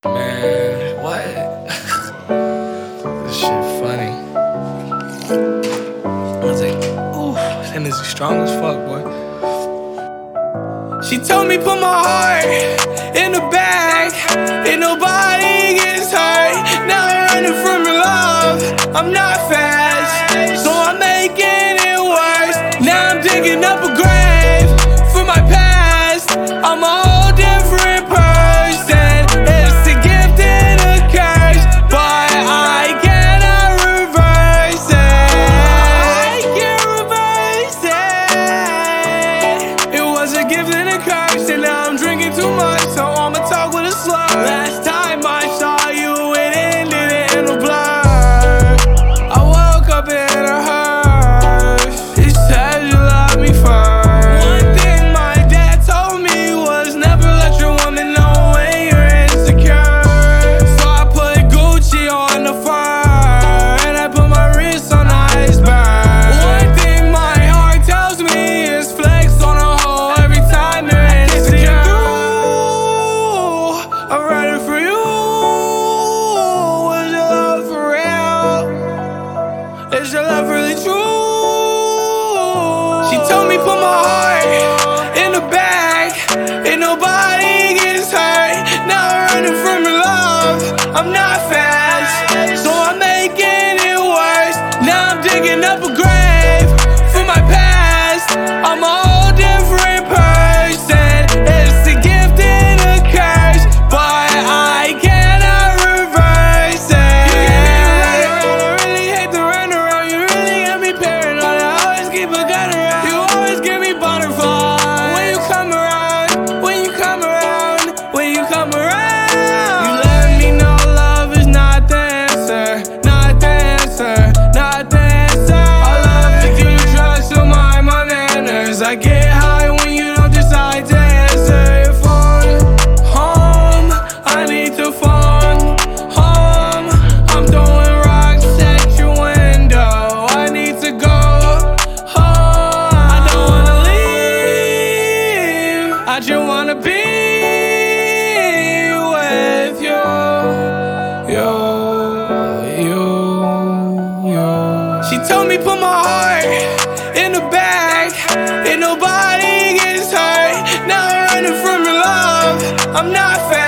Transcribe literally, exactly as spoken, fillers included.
Man, what? This shit funny. I was like, ooh, that nigga strong as fuck, boy. She told me put my heart in the bag, and nobody gets hurt. Now I'm running from your love. I'm not fast, so I'm making it worse. Now I'm digging up a grave for my past. I'm a whole different person. It's a gift and a curse, but I cannot reverse it. I can't reverse it. It was a gift and a curse, and now I'm drinking too much, so I'ma talk with a slur. Last time I saw you, it ended in a blur. I woke up in a hearse. He said you love me first. One thing my dad told me was never let your woman know when you're insecure. So I put Gucci on the fur, and I put my wrist on the iceberg. One thing my heart tells me is flex on a hoe every time you're insecure. I'm ready for you. Is your love for real? Is your love really true? She told me put my heart in the bag, and nobody gets hurt. Now I'm running from your love. I'm not fast, so I'm making it worse. Now I'm digging up a grave for my past. I'm a whole different person. It's a gift and a curse, but I cannot reverse it. You get me running around, I really hate to run around. You really got me paranoid, I always keep a gun around. You always give me butterflies when you come around, when you come around, when you come around. You let me know love is not the answer, not the answer, not the answer. I love to give you trust to mind my manners. I get high when you don't decide to answer your phone. Home, I need to phone. Home, I'm throwing rocks at your window. I need to go home. I don't wanna leave. I just wanna be with you. You, you, you. She told me put my heart in the bag, and nobody gets hurt. Now I'm running from your love. I'm not fast.